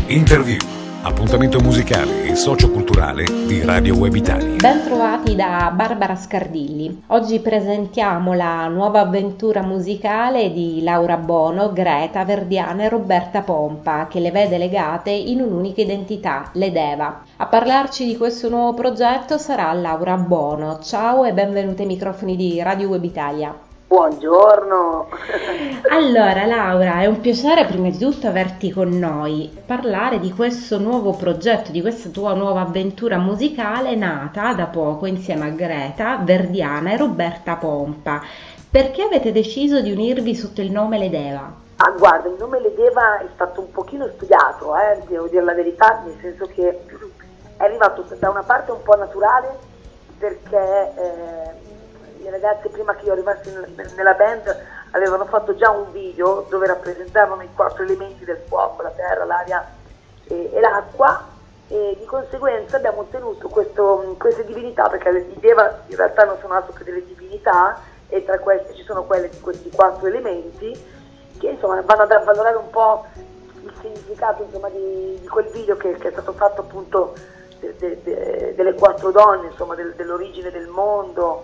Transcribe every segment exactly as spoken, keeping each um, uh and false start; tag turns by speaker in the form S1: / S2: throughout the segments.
S1: Interview, appuntamento musicale e socioculturale di Radio Web Italia.
S2: Ben trovati da Barbara Scardilli. Oggi presentiamo la nuova avventura musicale di Laura Bono, Greta Verdiana e Roberta Pompa, che le vede legate in un'unica identità, l'Edeva. A parlarci di questo nuovo progetto sarà Laura Bono. Ciao e benvenuta ai microfoni di Radio Web Italia.
S3: Buongiorno.
S2: Allora Laura, è un piacere prima di tutto averti con noi, parlare di questo nuovo progetto, di questa tua nuova avventura musicale nata da poco insieme a Greta Verdiana e Roberta Pompa. Perché avete deciso di unirvi sotto il nome L'Edeva?
S3: Ah, guarda, il nome L'Edeva è stato un pochino studiato, eh, devo dire la verità, nel senso che è arrivato da una parte un po' naturale, perché eh, le ragazze prima che io arrivassi nella band avevano fatto già un video dove rappresentavano i quattro elementi del fuoco, la terra, l'aria e, e l'acqua, e di conseguenza abbiamo ottenuto questo, queste divinità, perché le Deva in realtà non sono altro che delle divinità, e tra queste ci sono quelle di questi quattro elementi che insomma vanno ad avvalorare un po' il significato insomma, di, di quel video che, che è stato fatto appunto de, de, de, delle quattro donne, insomma del, dell'origine del mondo.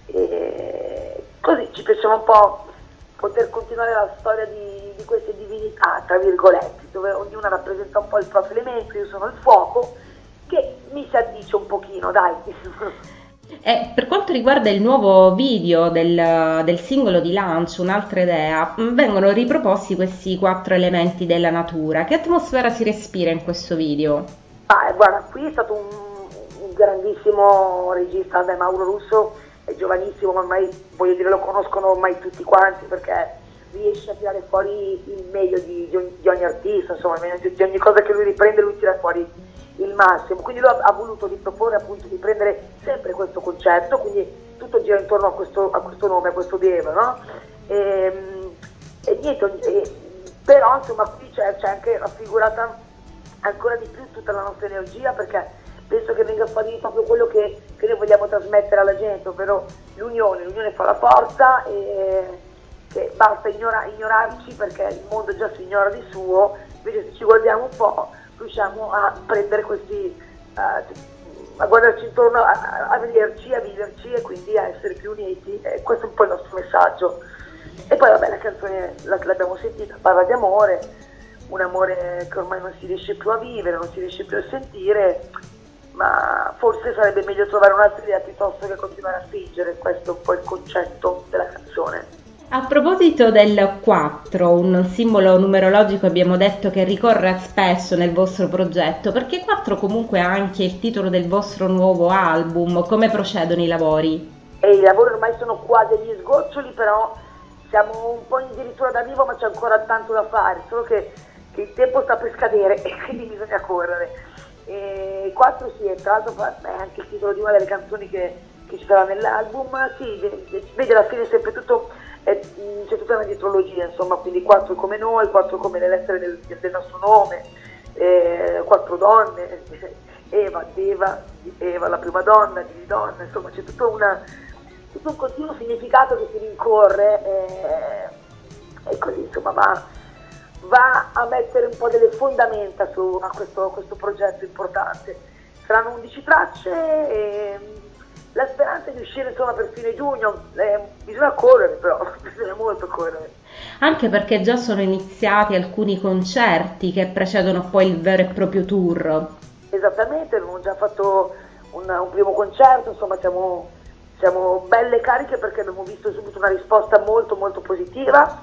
S3: E così ci piaceva un po' poter continuare la storia di, di queste divinità, tra virgolette, dove ognuna rappresenta un po' il proprio elemento. Io sono il fuoco, che mi si addice un pochino, dai.
S2: E per quanto riguarda il nuovo video del, del singolo di lancio, Un'altra idea, vengono riproposti questi quattro elementi della natura. Che atmosfera si respira in questo video?
S3: Ah, guarda, qui è stato un, un grandissimo regista, beh, Mauro Russo è giovanissimo, ma ormai, voglio dire, lo conoscono ormai tutti quanti, perché riesce a tirare fuori il meglio di, di, ogni, di ogni artista, insomma, di, di ogni cosa che lui riprende lui tira fuori il massimo. Quindi lui ha, ha voluto riproporre appunto di prendere sempre questo concetto, quindi tutto gira intorno a questo, a questo nome, a questo Deva, no? E, e niente, e, però insomma qui c'è, c'è anche raffigurata ancora di più tutta la nostra energia, perché penso che venga fuori proprio quello che, che noi vogliamo trasmettere alla gente, ovvero l'unione, l'unione fa la forza, e che basta ignora, ignorarci, perché il mondo già si ignora di suo, invece se ci guardiamo un po' riusciamo a prendere questi, uh, a guardarci intorno, a, a vederci, a viverci e quindi a essere più uniti, e questo è un po' il nostro messaggio. E poi vabbè, la canzone l'abbiamo sentita, parla di amore, un amore che ormai non si riesce più a vivere, non si riesce più a sentire, ma forse sarebbe meglio trovare un'altra idea piuttosto che continuare a spingere. Questo è un po' il concetto della canzone.
S2: A proposito del quattro, un simbolo numerologico abbiamo detto che ricorre spesso nel vostro progetto, perché quattro comunque è anche il titolo del vostro nuovo album. Come procedono i lavori?
S3: E i lavori ormai sono quasi agli sgoccioli, però siamo un po' addirittura d'arrivo, ma c'è ancora tanto da fare, solo che, che il tempo sta per scadere e quindi bisogna correre. E quattro sì, e tra l'altro è anche il titolo di una delle canzoni che, che ci sarà nell'album. Sì, vedi, alla fine sempre tutto, è, c'è tutta una dietrologia, insomma, quindi quattro come noi, quattro come le lettere del, del nostro nome, eh, quattro donne, Eva, Deva, Eva la prima donna, di donna, insomma c'è tutto, una, tutto un continuo significato che si rincorre, e, e così insomma va va a mettere un po' delle fondamenta su a questo, questo progetto importante. Saranno undici tracce e la speranza è di uscire insomma per fine giugno. Eh, bisogna correre, però bisogna molto correre.
S2: Anche perché già sono iniziati alcuni concerti che precedono poi il vero e proprio tour.
S3: Esattamente, abbiamo già fatto un, un primo concerto, insomma siamo, siamo belle cariche, perché abbiamo visto subito una risposta molto molto positiva,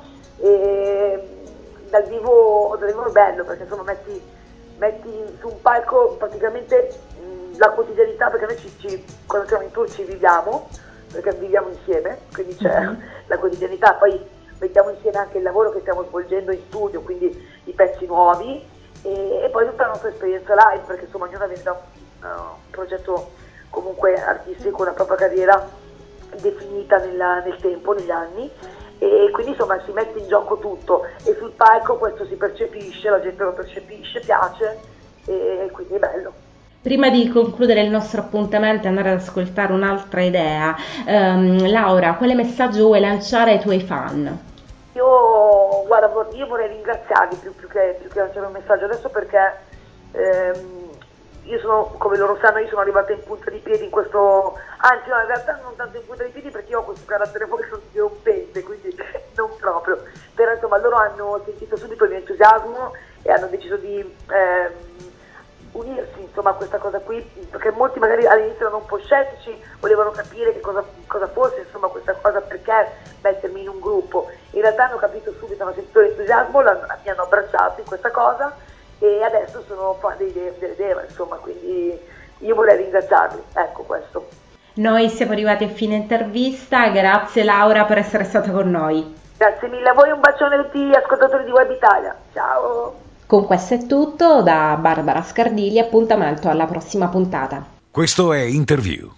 S3: e dal vivo, dal vivo è bello, perché insomma metti, metti su un palco praticamente mh, la quotidianità, perché noi ci, ci, quando siamo in tour ci viviamo, perché viviamo insieme, quindi c'è mm-hmm. la quotidianità, poi mettiamo insieme anche il lavoro che stiamo svolgendo in studio, quindi i pezzi nuovi, e, e poi tutta la nostra esperienza live, perché insomma ognuna viene da un, uh, un progetto comunque artistico, una propria carriera definita nella, nel tempo, negli anni, e quindi insomma si mette in gioco tutto, e sul palco questo si percepisce, la gente lo percepisce, piace, e quindi è bello.
S2: Prima di concludere il nostro appuntamento e andare ad ascoltare un'altra idea, um, Laura, quale messaggio vuoi lanciare ai tuoi fan?
S3: Io No, guarda, io vorrei ringraziarli più, più che, più che lanciare un messaggio adesso, perché ehm, io sono, come loro sanno, io sono arrivata in punta di piedi in questo, anzi no, in realtà non tanto in punta di piedi, perché io ho questo carattere molto dirompente, quindi non proprio, però insomma loro hanno sentito subito il mio entusiasmo e hanno deciso di ehm, unirsi insomma a questa cosa qui, perché molti magari all'inizio erano un po' scettici, volevano capire che cosa, cosa fosse insomma questa cosa, perché mettermi in un gruppo. In realtà hanno capito subito, hanno sentito l'entusiasmo, mi hanno abbracciato in questa cosa e adesso sono fan delle Deva, insomma, quindi io vorrei ringraziarli, ecco questo.
S2: Noi siamo arrivati a fine intervista, grazie Laura per essere stata con noi.
S3: Grazie mille a voi, un bacione a tutti gli ascoltatori di Web Italia, ciao!
S2: Con questo è tutto, da Barbara Scardilli, appuntamento alla prossima puntata.
S1: Questo è Interview.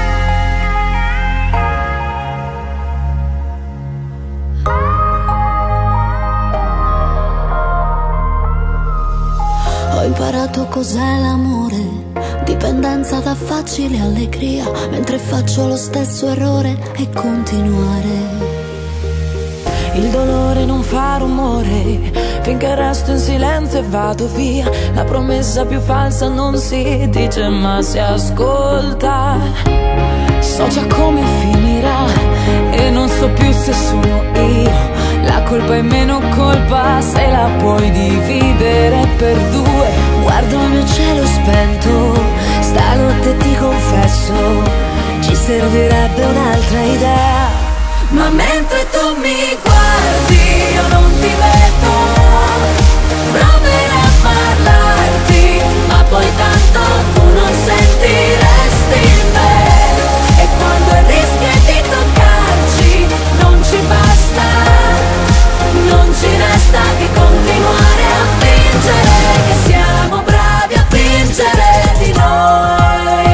S4: Ho imparato cos'è l'amore, dipendenza da facile allegria, mentre faccio lo stesso errore e continuare.
S5: Il dolore non fa rumore, finché resto in silenzio e vado via. La promessa più falsa non si dice ma si ascolta. So già come finirà e non so più se sono io. La colpa è meno colpa se la puoi dividere per due.
S4: Guardo il mio cielo spento, stanotte ti confesso, ci servirebbe un'altra idea.
S5: Ma mentre tu mi guardi io non ti vedo. Proverò a parlarti, ma poi tanto tu non sentiresti me. E quando il rischio di toccarci non ci basta, non ci resta che continuare a fingere che siamo bravi a fingere di noi.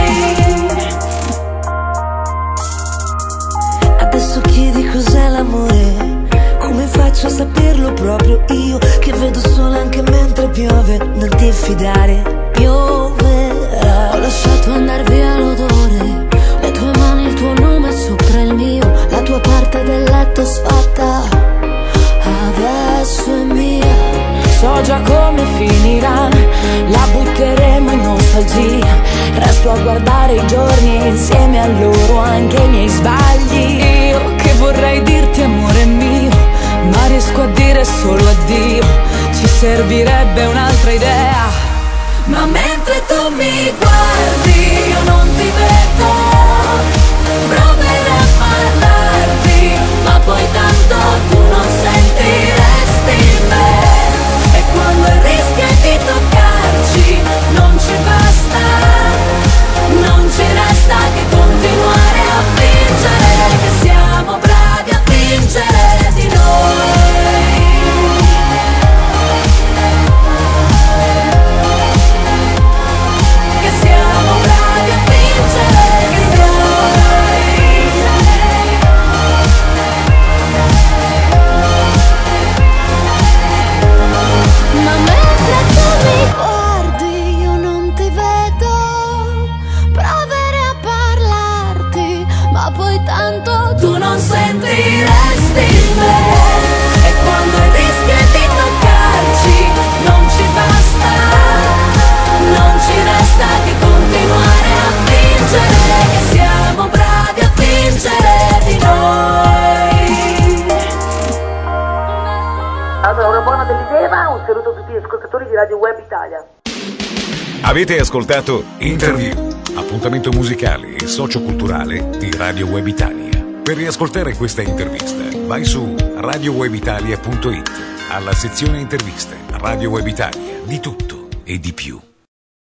S4: Adesso chiedi cos'è l'amore, come faccio a saperlo proprio io, che vedo solo anche mentre piove. Non ti fidare, pioverà. Ho lasciato andare via l'odore, le tue mani, il tuo nome sopra il mio, la tua parte del letto sfatta adesso è mia.
S5: So già come finirà, la butteremo in nostalgia. Resto a guardare i giorni insieme a loro, anche i miei sbagli. Io che vorrei dirti amore mio, ma riesco a dire solo addio. Ci servirebbe un'altra idea. Ma mentre tu mi guardi io non ti vedo. Proverò a parlarti, ma poi tanto tu non sentiresti me. E quando il rischio è di toccarci non ci basta, non ci resta che continuare a fingere che siamo bravi a fingere di noi. Che siamo bravi a fingere, che siamo bravi a fingere.
S4: Ma mentre tu mi guardi io non ti vedo. Proverò a parlarti, ma poi tanto
S5: Tu non sentiresti me. E quando il rischio è di toccarci non ci basta, non ci resta che continuare a fingere che siamo bravi a fingere di noi.
S3: Allora, una buona dell'Ideva, un saluto a tutti gli ascoltatori di Radio Web Italia.
S1: Avete ascoltato Interview, appuntamento musicale e socioculturale di Radio Web Italia. Per riascoltare questa intervista, vai su radio web italia punto it, alla sezione interviste. Radio Web Italia, di tutto e di più.